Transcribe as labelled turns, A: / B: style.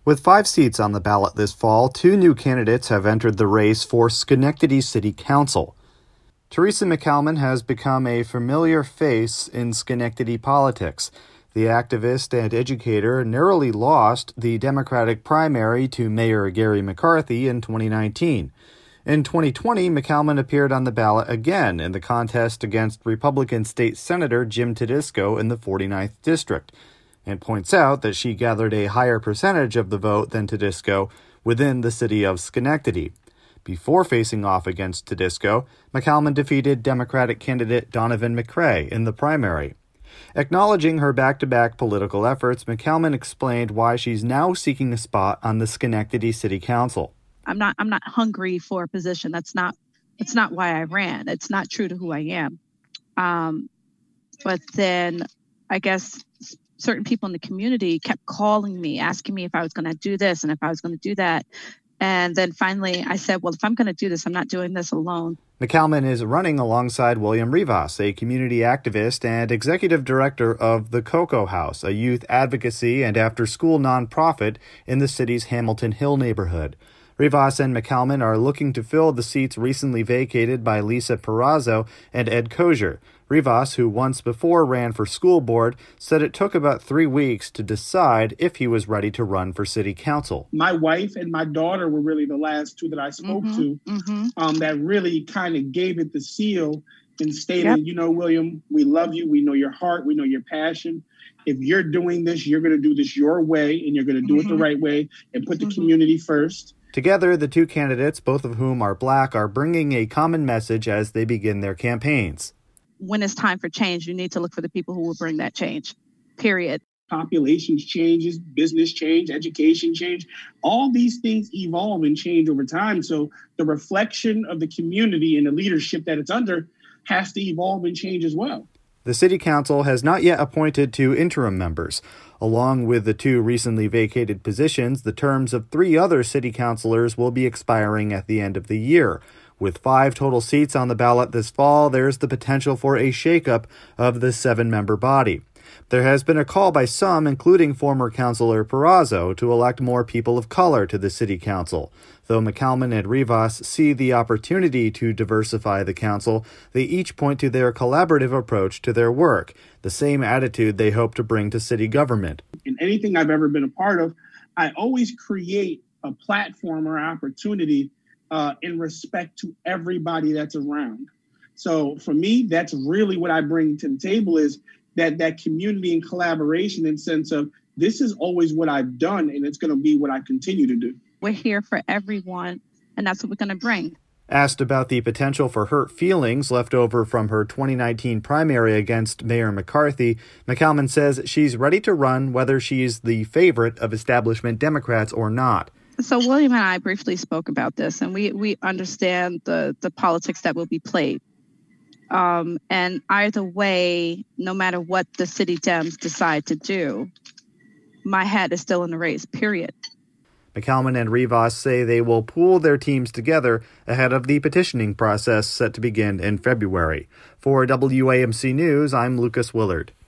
A: With 5 seats on the ballot this fall, 2 new candidates have entered the race for Schenectady City Council. Teresa McCalman has become a familiar face in Schenectady politics. The activist and educator narrowly lost the Democratic primary to Mayor Gary McCarthy in 2019. In 2020, McCalman appeared on the ballot again in the contest against Republican State Senator Jim Tedisco in the 49th District, and points out that she gathered a higher percentage of the vote than Tedisco within the city of Schenectady. Before facing off against Tedisco, McCalman defeated Democratic candidate Donovan McCray in the primary. Acknowledging her back-to-back political efforts, McCalman explained why she's now seeking a spot on the Schenectady City Council.
B: I'm not hungry for a position. That's not why I ran. It's not true to who I am. But then I guess certain people in the community kept calling me, asking me if I was going to do this and if I was going to do that. And then finally I said, well, if I'm going to do this, I'm not doing this alone.
A: McCalman is running alongside William Rivas, a community activist and executive director of the Cocoa House, a youth advocacy and after-school nonprofit in the city's Hamilton Hill neighborhood. Rivas and McCalman are looking to fill the seats recently vacated by Lisa Perazzo and Ed Kozier. Rivas, who once before ran for school board, said it took about 3 weeks to decide if he was ready to run for city council.
C: My wife and my daughter were really the last two that I spoke to that really kind of gave it the seal and stated, You know, William, we love you. We know your heart. We know your passion. If you're doing this, you're going to do this your way, and you're going to do it the right way and put the community first.
A: Together, the 2 candidates, both of whom are Black, are bringing a common message as they begin their campaigns.
B: When it's time for change, you need to look for the people who will bring that change, period.
C: Populations changes, business change, education change. All these things evolve and change over time. So the reflection of the community and the leadership that it's under has to evolve and change as well.
A: The City Council has not yet appointed 2 interim members. Along with the 2 recently vacated positions, the terms of 3 other city councilors will be expiring at the end of the year. With 5 total seats on the ballot this fall, there's the potential for a shakeup of the 7-member body. There has been a call by some, including former Councilor Perazzo, to elect more people of color to the City Council. Though McCalman and Rivas see the opportunity to diversify the council, they each point to their collaborative approach to their work, the same attitude they hope to bring to city government.
C: In anything I've ever been a part of, I always create a platform or opportunity in respect to everybody that's around. So for me, that's really what I bring to the table is that community and collaboration in sense of this is always what I've done and it's going to be what I continue to do.
B: We're here for everyone, and that's what we're going to bring.
A: Asked about the potential for hurt feelings left over from her 2019 primary against Mayor McCarthy, McCalman says she's ready to run whether she's the favorite of establishment Democrats or not.
B: So William and I briefly spoke about this, and we understand the politics that will be played. And either way, no matter what the city Dems decide to do, my hat is still in the race, period.
A: McCalman and Rivas say they will pool their teams together ahead of the petitioning process set to begin in February. For WAMC News, I'm Lucas Willard.